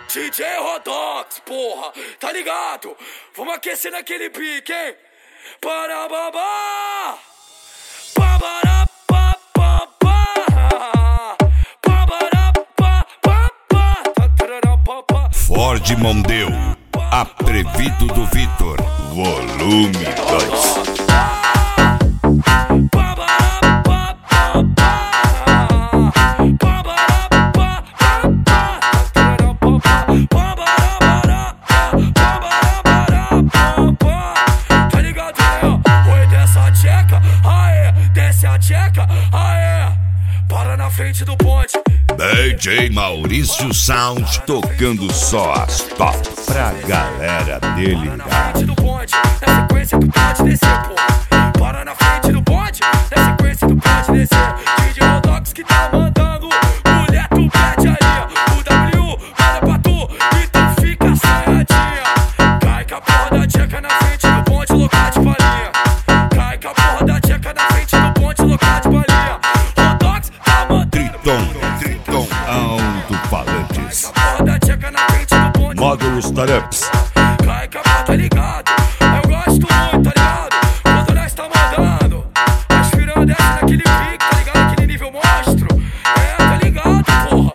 DJ Rodox, porra, tá ligado? Vamos aquecer naquele pique, hein? Parababá! Ford Mondeo, Atrevido do Vitor, volume 2. Tá ligado, né? Oi, desce a tcheca, aê, desce a tcheca, aê, para na frente do ponte. DJ Maurício Sound tocando só as top pra galera dele. Para na frente do ponte, na sequência tu pode descer, pô. Para na frente do ponte, na sequência tu pode descer. DJ Rodox que tá mandando, mulher tu pede ali. O W manda pra tu e tu fica saiadinha. Cai com a porra da tcheca na frente do ponte, louca de balinha. Cai com a porra da tcheca na frente do ponte, louca de balinha. Rodox tá mandando. Alto-falantes, módulos Startups. Cai que a pau, tá ligado? Eu gosto muito, tá ligado? Quando nós tá mandando, aspirando desce naquele pique, tá ligado? Aquele nível monstro. É, tá ligado, porra?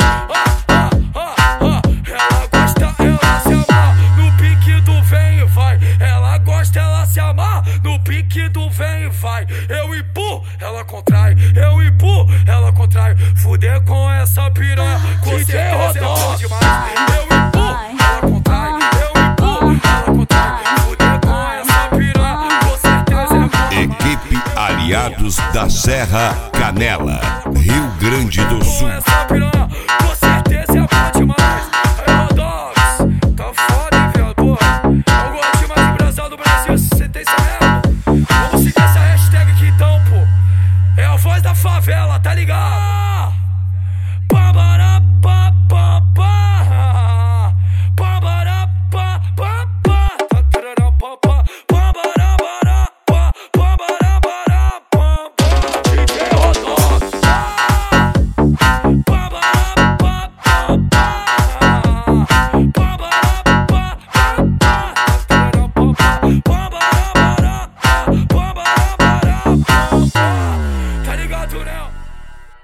Ela gosta, ela se amar no pique do vem e vai. Ela gosta, ela se amar no pique do vem e vai. Eu empurro, ela contrai. Eu empurro, ela contrai. Fuder com essa piranha, com certeza é bom demais. Eu empurro, ela contrai. Eu empurro, ela contrai. Fuder com essa piranha, com certeza é bom. Equipe Aliados da Serra Canela, Rio Grande do Sul. Essa piranha, com certeza é bom demais. Aí, Rodox, tá foda, hein, viado, porra. Eu gosto demais do Brasil do Brasil, você tem isso mesmo? Vamos seguir essa hashtag aqui então, pô. É a voz da favela, tá ligado?